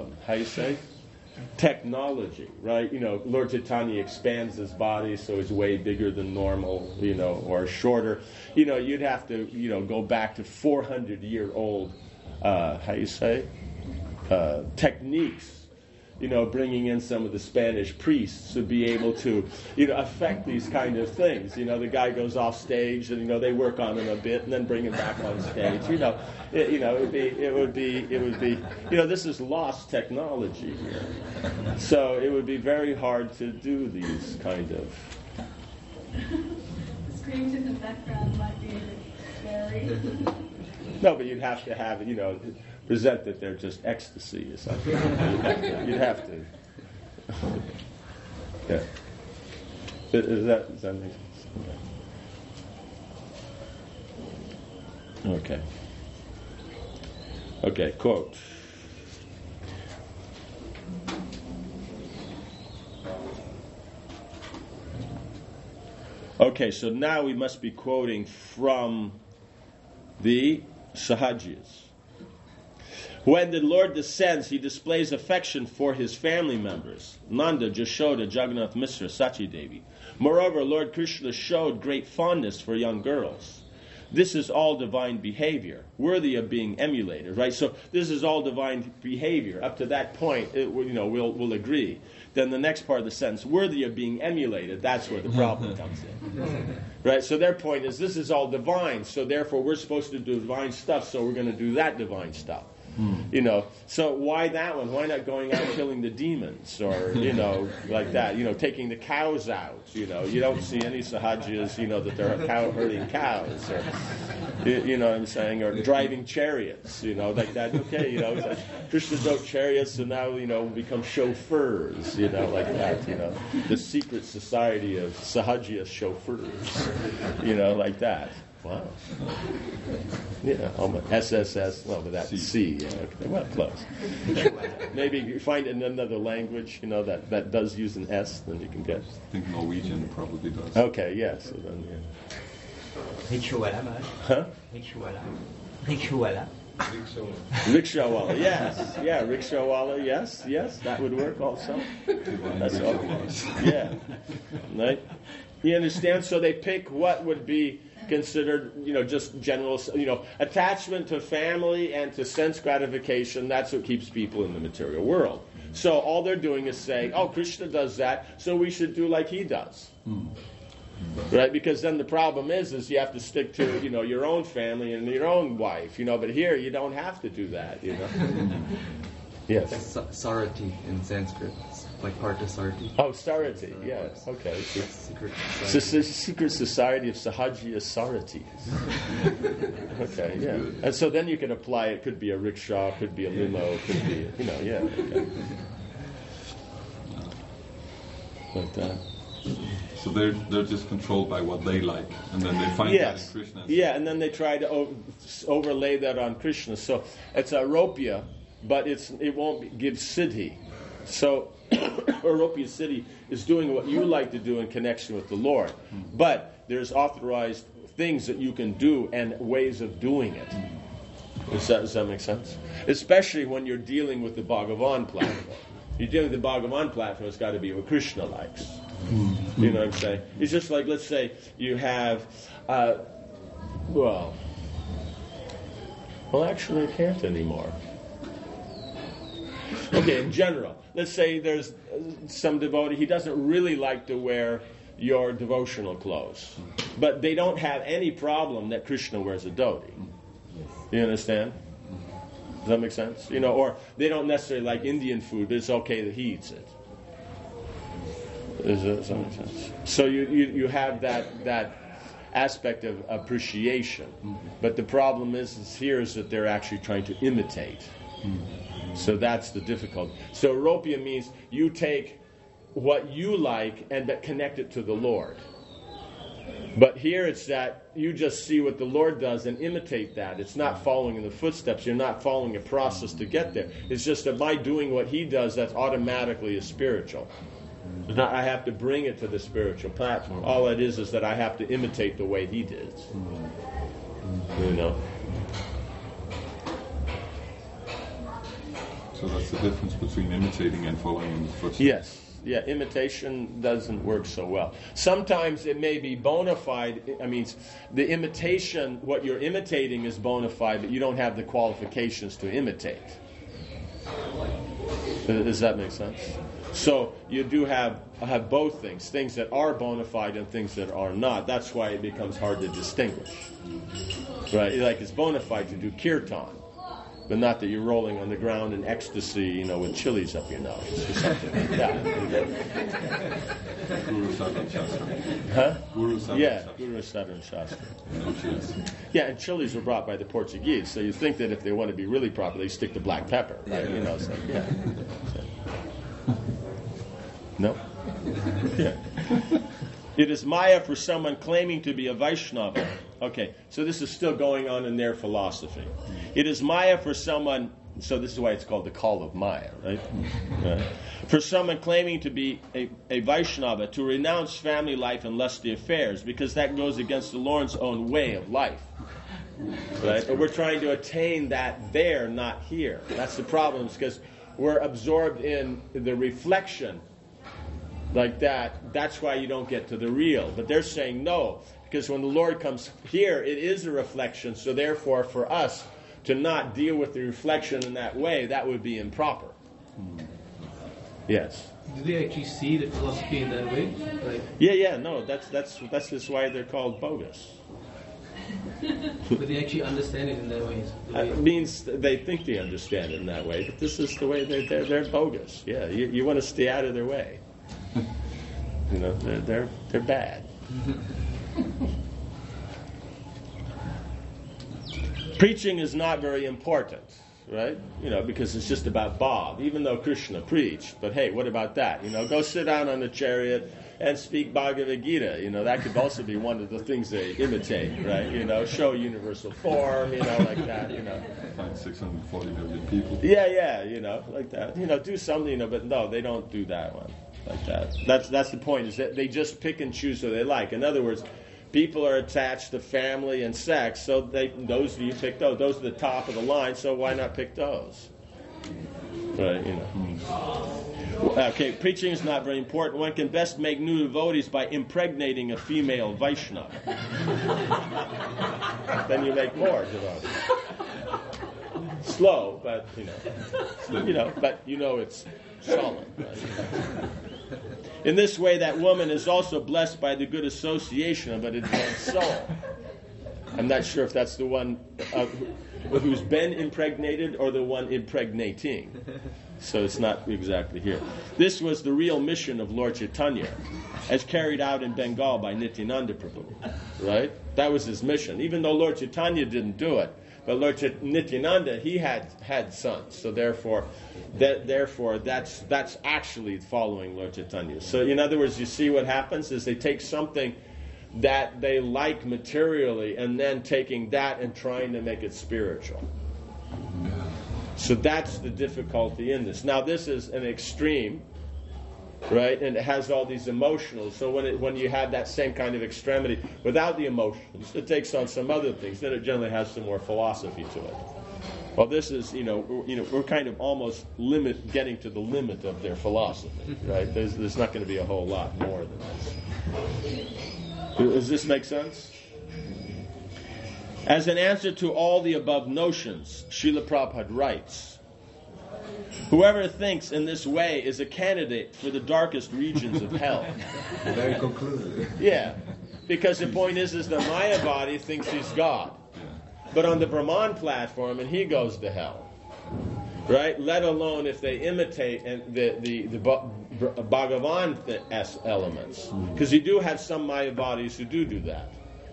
technology, right? Lord Chaitanya expands his body so he's way bigger than normal, or shorter. You'd have to, go back to 400-year-old, techniques, bringing in some of the Spanish priests to be able to, affect these kind of things. The guy goes off stage and, they work on him a bit and then bring him back on stage. It would be, this is lost technology here. So it would be very hard to do these kind of. The screams in the background might be scary. No, but you'd have to have, present that they're just ecstasy or something. You'd have to. Yeah. Does that make sense? Okay. Okay, quote. Okay, so now we must be quoting from the Sahajiyas. When the Lord descends, he displays affection for his family members, Nanda, Jashoda, Jagannath Mishra, Sachi Devi. Moreover, Lord Krishna showed great fondness for young girls. This is all divine behavior, worthy of being emulated, right? So this is all divine behavior. Up to that point, we'll agree. Then the next part of the sentence, worthy of being emulated, that's where the problem comes in. Right? So their point is, this is all divine, so therefore we're supposed to do divine stuff, so we're going to do that divine stuff. So why that one? Why not going out killing the demons or, like that, taking the cows out, you don't see any Sahajiyas, that they're herding cows or, what I'm saying, or driving chariots, like that. Okay, Krishna drove chariots, so now, become chauffeurs, like that, the secret society of Sahajiya chauffeurs, like that. Wow. SSS, well, but that's C. Yeah, okay. Well, close. Maybe you find in another language, that does use an S, then you can get. I think Norwegian probably does. Okay, yes. So then, Rickshawala, man. Huh? Rickshawala. Rickshawala, yes. Yeah, rickshawala, yes, that would work also. That's all. Yeah. Right? You understand? So they pick what would be considered, just general, attachment to family and to sense gratification. That's what keeps people in the material world. So all they're doing is saying, oh, Krishna does that, so we should do like he does. Right? Because then the problem is you have to stick to, your own family and your own wife, but here you don't have to do that, Yes. Sarati in Sanskrit, like Parthasarati. Oh, Sarati, yes, okay. Secret society. It's a secret society of Sahajiya Saratis. Okay, yeah. And so then you can apply it. Could be a rickshaw, could be a limo, could be, yeah. Okay. Like that. So they're just controlled by what they like, and then they find that in Krishna. Yeah, and then they try to overlay that on Krishna. So it's aropya, but it won't give siddhi. So aropya siddhi is doing what you like to do in connection with the Lord. But there's authorized things that you can do and ways of doing it. Does that make sense? Especially when you're dealing with the Bhagavan platform. You're dealing with the Bhagavan platform, it's got to be what Krishna likes. You know what I'm saying? It's just like, let's say you have, actually I can't anymore. Okay, in general, let's say there's some devotee, he doesn't really like to wear your devotional clothes, but they don't have any problem that Krishna wears a dhoti. You understand? Does that make sense? Or they don't necessarily like Indian food, but it's okay that he eats it. Does that make sense? So you have that aspect of appreciation, but the problem is that they're actually trying to imitate. So that's the difficulty. So aropya means you take what you like and connect it to the Lord. But here it's that you just see what the Lord does and imitate that. It's not following in the footsteps. You're not following a process to get there. It's just that by doing what he does, that's automatically a spiritual. It's not I have to bring it to the spiritual platform. All it is that I have to imitate the way he did. So that's the difference between imitating and following in the footsteps. Yes. Yeah, imitation doesn't work so well. Sometimes it may be bona fide. I mean, the imitation, what you're imitating is bona fide, but you don't have the qualifications to imitate. Does that make sense? So you do have both things that are bona fide and things that are not. That's why it becomes hard to distinguish. Right? Like it's bona fide to do kirtan, but not that you're rolling on the ground in ecstasy, with chilies up your nose or something like that. Guru Sadhan Shastra. Huh? Guru Sadhan Shastra. Guru Sadhan Shastra. No chilies. Yeah, and chilies were brought by the Portuguese, so you think that if they want to be really proper, they stick to black pepper, right? Yeah. No? Yeah. It is Maya for someone claiming to be a Vaishnava. Okay, so this is still going on in their philosophy. It is Maya for someone, so this is why it's called the call of Maya, right? Right. For someone claiming to be a Vaishnava to renounce family life and lusty affairs, because that goes against the Lord's own way of life. Right? And we're trying to attain that there, not here. That's the problem, because we're absorbed in the reflection like that. That's why you don't get to the real. But they're saying no, because when the Lord comes here, it is a reflection. So therefore, for us to not deal with the reflection in that way, that would be improper. Yes. Do they actually see the philosophy in that way? Like, Yeah. No, that's just why they're called bogus. but they actually understand it in that way. It means they think they understand it in that way, but this is the way they're bogus. Yeah, you want to stay out of their way. You know, they're bad. Preaching is not very important, right? You know, because it's just about Bob, even though Krishna preached. But hey, what about that? You know, go sit down on a chariot and speak Bhagavad Gita. You know, that could also be one of the things they imitate, right? You know, show universal form, you know, like that, you know. Find 640 million people. Yeah, you know, like that. You know, do something, you know, but no, they don't do that one like that. That's the point, is that they just pick and choose who they like. In other words, people are attached to family and sex, so those of you pick those. Those are the top of the line, so why not pick those? Right, you know. Okay, preaching is not very important. One can best make new devotees by impregnating a female Vaishnava. Then you make more devotees. Slow, but but it's solid. Right? In this way, that woman is also blessed by the good association of an advanced soul. I'm not sure if that's the one who's been impregnated or the one impregnating. So it's not exactly here. This was the real mission of Lord Chaitanya, as carried out in Bengal by Nityananda Prabhu. Right? That was his mission. Even though Lord Chaitanya didn't do it, but Lord Nityananda, he had sons. So therefore, that's actually following Lord Chaitanya. So in other words, you see what happens is they take something that they like materially and then taking that and trying to make it spiritual. So that's the difficulty in this. Now this is an extreme, right? And it has all these emotionals. So when you have that same kind of extremity without the emotions, it takes on some other things. Then it generally has some more philosophy to it. Well, this is, we're kind of almost getting to the limit of their philosophy, right? There's not going to be a whole lot more than this. Does this make sense? As an answer to all the above notions, Srila Prabhupada writes, whoever thinks in this way is a candidate for the darkest regions of hell. Very conclusive. Yeah, because the point is the Mayavadi thinks he's God. But on the Brahman platform, and he goes to hell. Right? Let alone if they imitate the Bhagavan elements. Because you do have some Mayavadis who do that.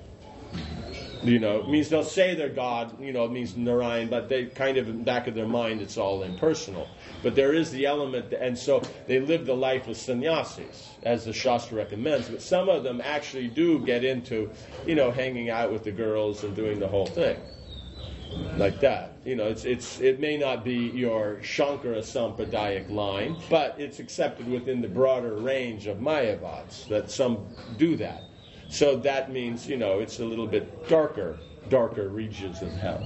It means they'll say they're God, it means Narayan, but they kind of in the back of their mind it's all impersonal. But there is the element, and so they live the life of sannyasis, as the Shastra recommends. But some of them actually do get into, hanging out with the girls and doing the whole thing. Like that. It may not be your Shankara Sampradaic line, but it's accepted within the broader range of Mayavads that some do that. So that means, it's a little bit darker regions of hell.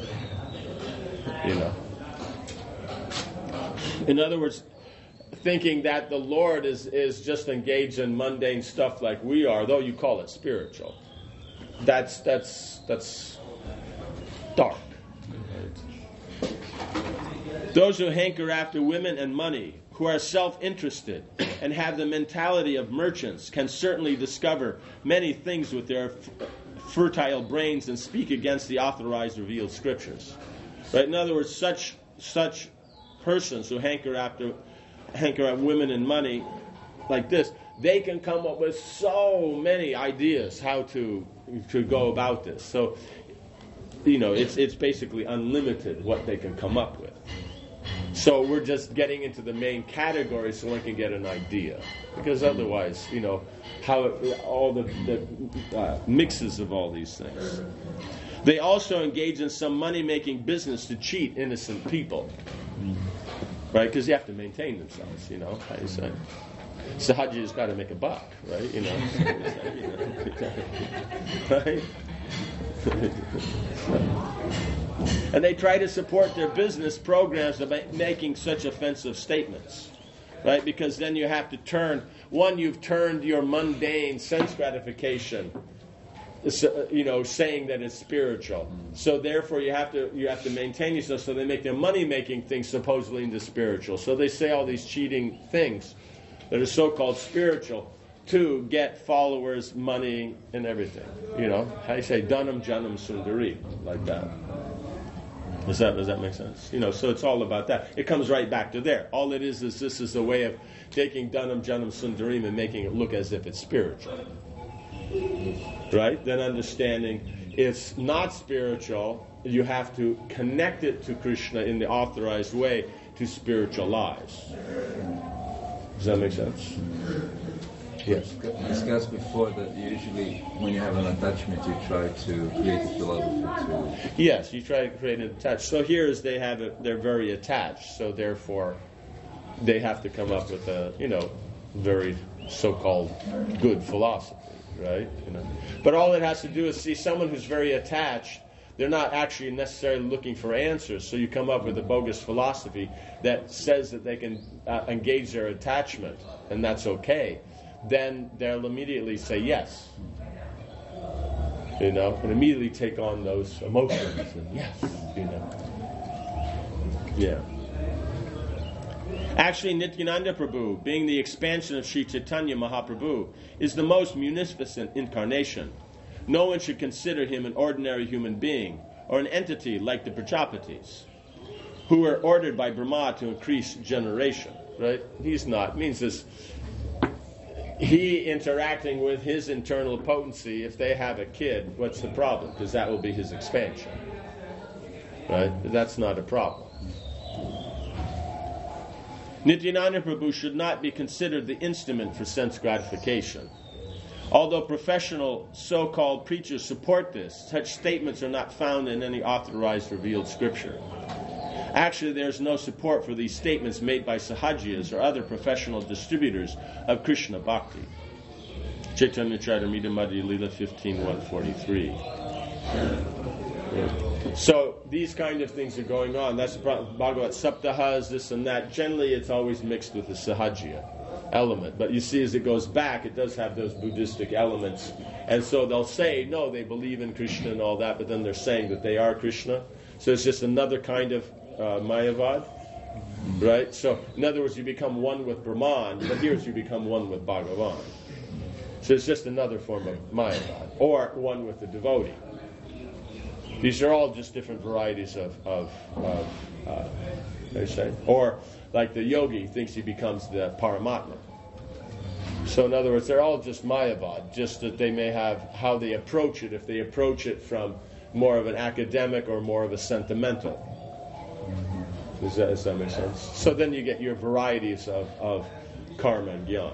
In other words, thinking that the Lord is just engaged in mundane stuff like we are, though you call it spiritual. That's dark. Those who hanker after women and money, who are self-interested and have the mentality of merchants, can certainly discover many things with their fertile brains and speak against the authorized revealed scriptures. Right? In other words, such persons who hanker after women and money like this, they can come up with so many ideas how to go about this. So, it's basically unlimited what they can come up with. So we're just getting into the main category so one can get an idea. Because otherwise, how all the mixes of all these things. They also engage in some money-making business to cheat innocent people. Right? Because you have to maintain themselves, how you say. Sahaji's got to make a buck, right? Right? And they try to support their business programs by making such offensive statements, right? Because then you have to you've turned your mundane sense gratification, saying that it's spiritual. So therefore you have to maintain yourself. So they make their money-making things supposedly into spiritual. So they say all these cheating things that are so-called spiritual to get followers, money, and everything. How you say, Dhanam Janam Sundari, like that. Does that make sense? So it's all about that. It comes right back to there. All it is this is a way of taking Dhanam Janam Sundarim and making it look as if it's spiritual. Right? Then understanding it's not spiritual, you have to connect it to Krishna in the authorized way to spiritualize. Does that make sense? Yes. Discussed before that usually when you have an attachment you try to create a philosophy too. Yes, you try to create an attachment. So here is they're very attached, so therefore they have to come up with a, very so-called good philosophy, right? But all it has to do is see someone who's very attached. They're not actually necessarily looking for answers, so you come up with a bogus philosophy that says that they can engage their attachment, and that's okay. Then they'll immediately say yes, and immediately take on those emotions, and yes, Yeah. Actually, Nityananda Prabhu, being the expansion of Sri Chaitanya Mahaprabhu, is the most munificent incarnation. No one should consider him an ordinary human being or an entity like the Prajapatis, who were ordered by Brahma to increase generation. Right? He's not. It means this. He interacting with his internal potency. If they have a kid, what's the problem? Because that will be his expansion. Right? That's not a problem. Nityananda Prabhu should not be considered the instrument for sense gratification. Although professional so-called preachers support this, such statements are not found in any authorized revealed scripture. Actually, there's no support for these statements made by Sahajiyas or other professional distributors of Krishna Bhakti. Chaitanya Charitamrita Madhya Lila 15:143. So these kind of things are going on. That's the problem. Bhagavat Saptahas, this and that. Generally, it's always mixed with the Sahajiya element. But you see, as it goes back, it does have those Buddhistic elements. And so they'll say, no, they believe in Krishna and all that, but then they're saying that they are Krishna. So it's just another kind of Mayavad. Right? So, in other words, you become one with Brahman, but here you become one with Bhagavan. So it's just another form of Mayavad. Or one with the devotee. These are all just different varieties of they say. Or, like the yogi thinks he becomes the Paramatma. So in other words, they're all just Mayavad, just that they may have how they approach it, if they approach it from more of an academic or more of a sentimental. Does that make sense? So then you get your varieties of karma and jnana.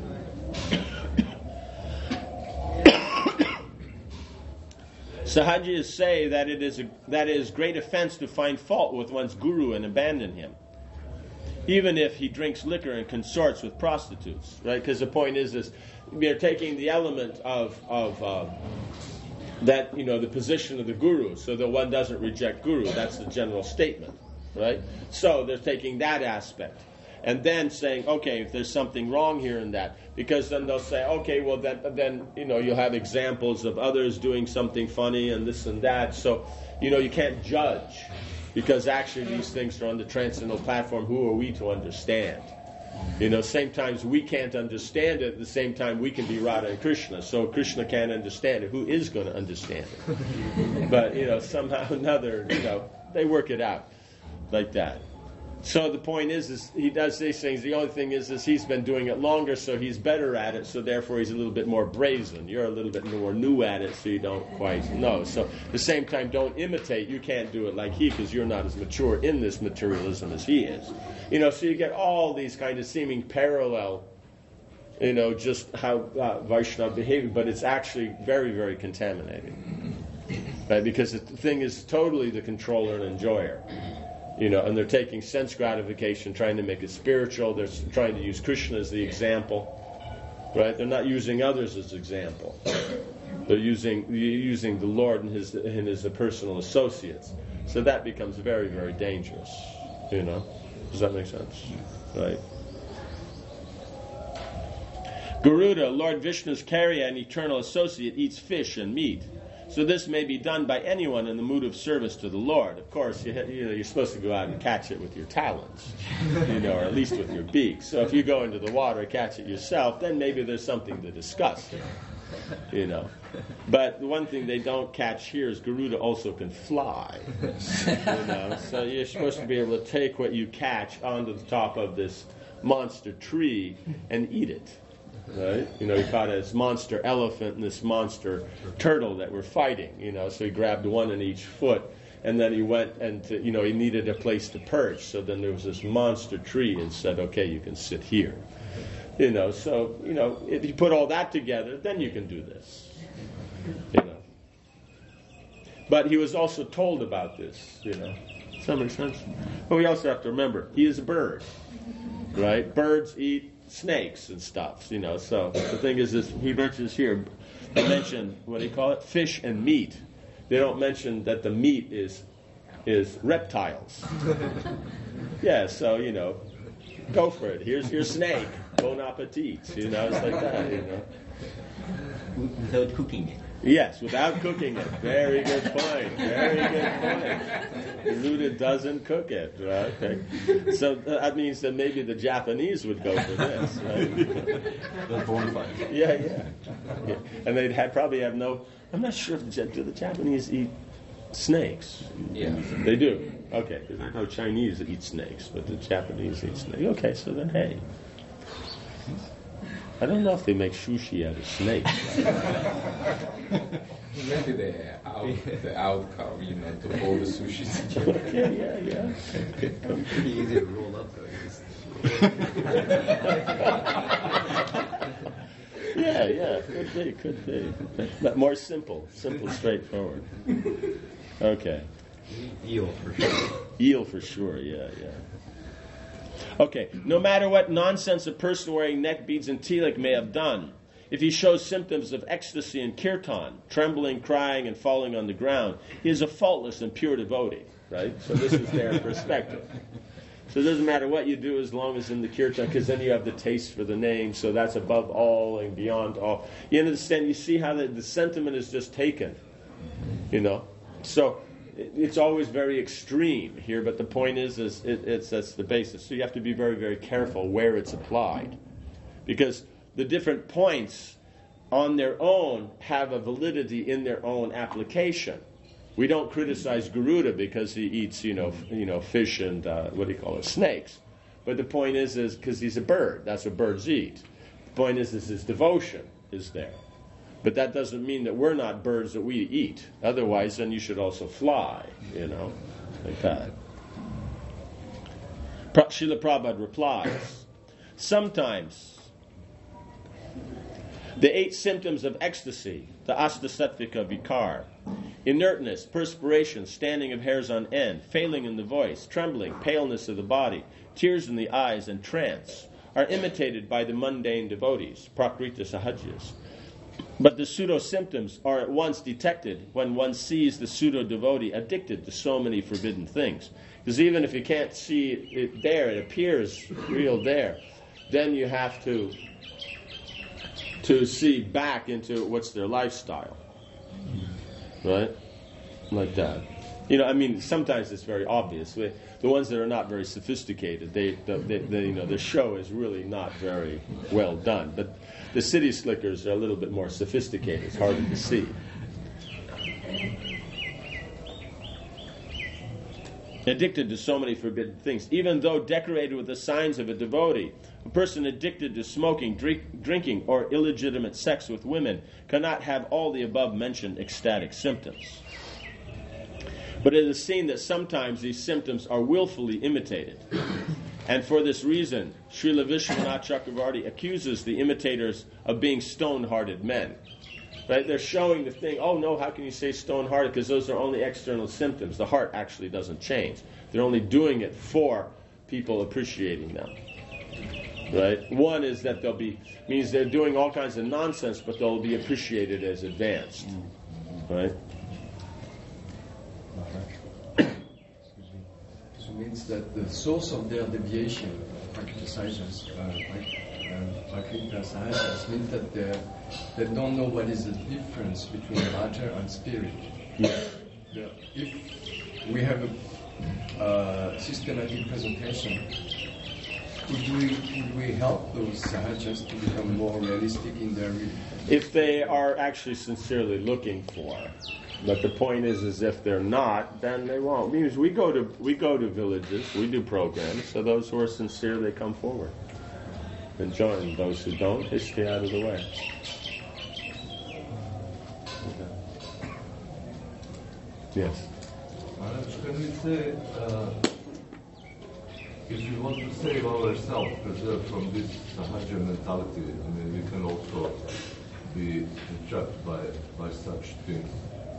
Sahajiyas say that it is great offense to find fault with one's guru and abandon him, even if he drinks liquor and consorts with prostitutes, right? Because the point is we are taking the element of that, the position of the guru, so that one doesn't reject guru. That's the general statement, right? So they're taking that aspect. And then saying, okay, if there's something wrong here and that, because then they'll say, okay, well then you'll have examples of others doing something funny and this and that. So, you can't judge, because actually these things are on the transcendental platform. Who are we to understand? Same times we can't understand it, at the same time we can be Radha and Krishna. So Krishna can't understand it. Who is going to understand it? But, somehow or another, they work it out like that. So the point is he does these things. The only thing is he's been doing it longer, so he's better at it. So therefore, he's a little bit more brazen. You're a little bit more new at it, so you don't quite know. So at the same time, don't imitate. You can't do it like he, because you're not as mature in this materialism as he is. So you get all these kind of seeming parallel. Just how Vaishnava behavior, but it's actually very, very contaminating, right? Because the thing is totally the controller and enjoyer. And they're taking sense gratification, trying to make it spiritual. They're trying to use Krishna as the example, right? They're not using others as example. They're using the Lord and his personal associates. So that becomes very, very dangerous. Does that make sense? Right? Garuda, Lord Vishnu's carrier and eternal associate, eats fish and meat. So this may be done by anyone in the mood of service to the Lord. Of course, you're supposed to go out and catch it with your talons, or at least with your beak. So if you go into the water and catch it yourself, then maybe there's something to discuss, But the one thing they don't catch here is Garuda also can fly, So you're supposed to be able to take what you catch onto the top of this monster tree and eat it. Right? He caught this monster elephant and this monster turtle that were fighting, so he grabbed one in each foot, and then he went and, he needed a place to perch, so then there was this monster tree and said, okay, you can sit here. So, if you put all that together, then you can do this. But he was also told about this, Does that make sense? But we also have to remember, he is a bird, right? Birds eat snakes and stuff, So the thing is, he mentions here, they mention, what do you call it? Fish and meat. They don't mention that the meat is reptiles. Yeah, so, go for it. Here's your snake. Bon appetit. It's like that, Without cooking it. Yes, without cooking it. Very good point. Very good point. Garuda doesn't cook it, right? Okay. So that means that maybe the Japanese would go for this, right? They're bona fide. Yeah. And they'd probably have no. I'm not sure if do the Japanese eat snakes. Yeah, they do. Okay, because I know Chinese eat snakes, but the Japanese eat snakes. Okay, so then hey. I don't know if they make sushi out of snakes. Maybe the outcome, to hold the sushi. Okay, yeah. Pretty easy to roll up, though. Yeah, could be. But more simple, straightforward. Okay. Eel for sure. Eel for sure, yeah. Okay, no matter what nonsense a person wearing neck beads and tilak may have done, if he shows symptoms of ecstasy and kirtan, trembling, crying, and falling on the ground, he is a faultless and pure devotee, right? So this is their perspective. So it doesn't matter what you do as long as in the kirtan, because then you have the taste for the name, so that's above all and beyond all. You understand? You see how the sentiment is just taken, So it's always very extreme here, but the point is that's the basis. So you have to be very, very careful where it's applied, because the different points on their own have a validity in their own application. We don't criticize Garuda because he eats, fish and snakes. But the point is because he's a bird. That's what birds eat. The point is his devotion is there. But that doesn't mean that we're not birds that we eat. Otherwise, then you should also fly, like that. Srila Prabhupada replies, sometimes the 8 symptoms of ecstasy, the Astasatvika Vikar, inertness, perspiration, standing of hairs on end, failing in the voice, trembling, paleness of the body, tears in the eyes, and trance, are imitated by the mundane devotees, Prakrita Sahajyas. But the pseudo-symptoms are at once detected when one sees the pseudo-devotee addicted to so many forbidden things. Because even if you can't see it there, it appears real there, then you have to see back into what's their lifestyle. Right? Like that. Sometimes it's very obvious. The ones that are not very sophisticated, their show is really not very well done. But the city slickers are a little bit more sophisticated. It's harder to see. Addicted to so many forbidden things. Even though decorated with the signs of a devotee, a person addicted to smoking, drinking, or illegitimate sex with women cannot have all the above mentioned ecstatic symptoms. But it is seen that sometimes these symptoms are willfully imitated. And for this reason, Srila Vishwanath Chakravarti accuses the imitators of being stone-hearted men. Right? They're showing the thing, oh no, how can you say stone-hearted? Because those are only external symptoms. The heart actually doesn't change. They're only doing it for people appreciating them. Right? One is that means they're doing all kinds of nonsense, but they'll be appreciated as advanced. Right? So it means that the source of their deviation, practitioners, means that they don't know what is the difference between matter and spirit. Yeah. If we have a systematic presentation, could we help those sahajas to become more realistic in their reading? If they are actually sincerely looking for. But the point is if they're not, then they won't. Because we go to villages, we do programs, so those who are sincere, they come forward and join. Those who don't, they stay out of the way. Okay. Yes. Maharaj, can we say, if we want to save ourselves, preserve from this sahaja mentality, I mean, we can also be trapped by such things.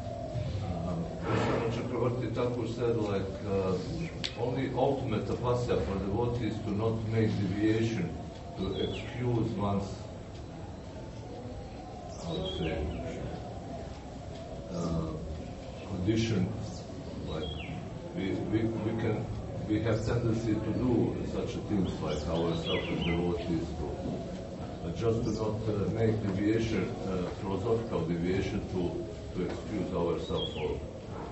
Chakravarti Thakur said, only ultimate tapasya for devotees to not make deviation, to excuse one's, condition. Like we have tendency to do such things like ourselves as devotees, just to not make deviation, philosophical deviation to excuse ourselves for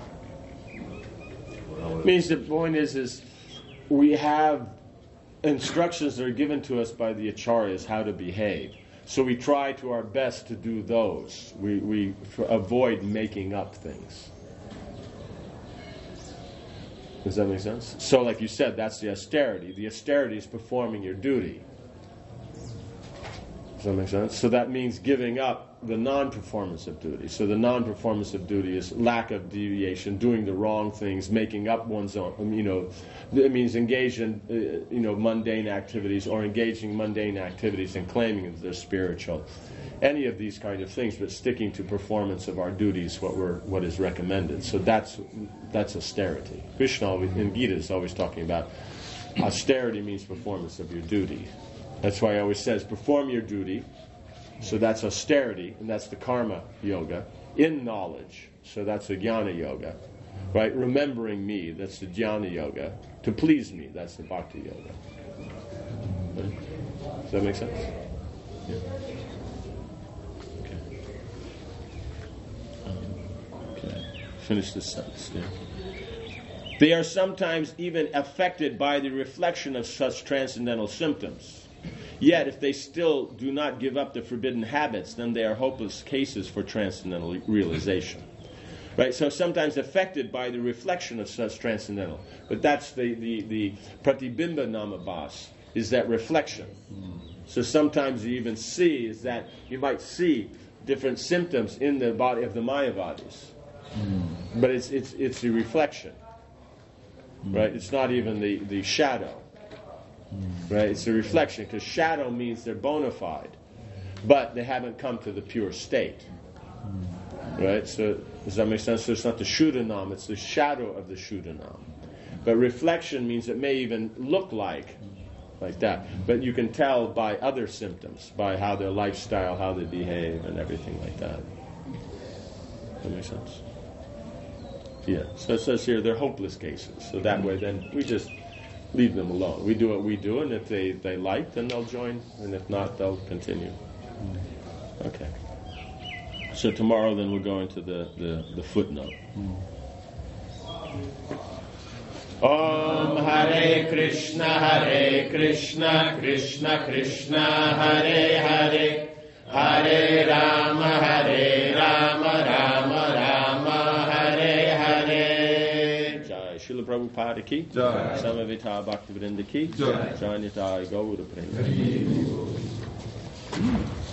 our... Means the point is we have instructions that are given to us by the acharyas how to behave. So we try to our best to do those. We avoid making up things. Does that make sense? So like you said, that's the austerity. The austerity is performing your duty. Does that make sense? So that means giving up the non-performance of duty. So the non-performance of duty is lack of deviation, doing the wrong things, making up one's own, it means engage in, mundane activities or engaging mundane activities and claiming that they're spiritual. Any of these kind of things, but sticking to performance of our duties, what is recommended. So that's austerity. Krishna in Gita is always talking about austerity means performance of your duty. That's why he always says, perform your duty. So that's austerity, and that's the karma yoga. In knowledge, so that's the jnana yoga. Right? Remembering me, that's the jnana yoga. To please me, that's the bhakti yoga. Right? Does that make sense? Yeah. Okay. Finish this sentence. Yeah. They are sometimes even affected by the reflection of such transcendental symptoms. Yet, if they still do not give up the forbidden habits, then they are hopeless cases for transcendental realization. Right? So sometimes affected by the reflection of such transcendental. But that's the pratibimba namabhas, is that reflection. So sometimes you even see, is that you might see different symptoms in the body of the Mayavadis. But it's the reflection. Right? It's not even the shadow. Right? It's a reflection, because shadow means they're bona fide, but they haven't come to the pure state. Right? So does that make sense? So it's not the Shuddhanam, it's the shadow of the Shuddhanam. But reflection means it may even look like that, but you can tell by other symptoms, by how their lifestyle, how they behave, and everything like that. Does that make sense? Yeah. So it says here they're hopeless cases. So that way, then we just leave them alone. We do what we do, and if they like, then they'll join, and if not, they'll continue. Okay. So tomorrow, then, we'll go into the footnote. Om Hare Krishna, Krishna Krishna, Hare Hare, Hare Rama, Rama Rama, Hare Hare. Jai Srila Prabhupada. Prabhupada ki, Jai. Samavita Bhaktivinoda ki, Jai. Jai Nitai Gaura Prema.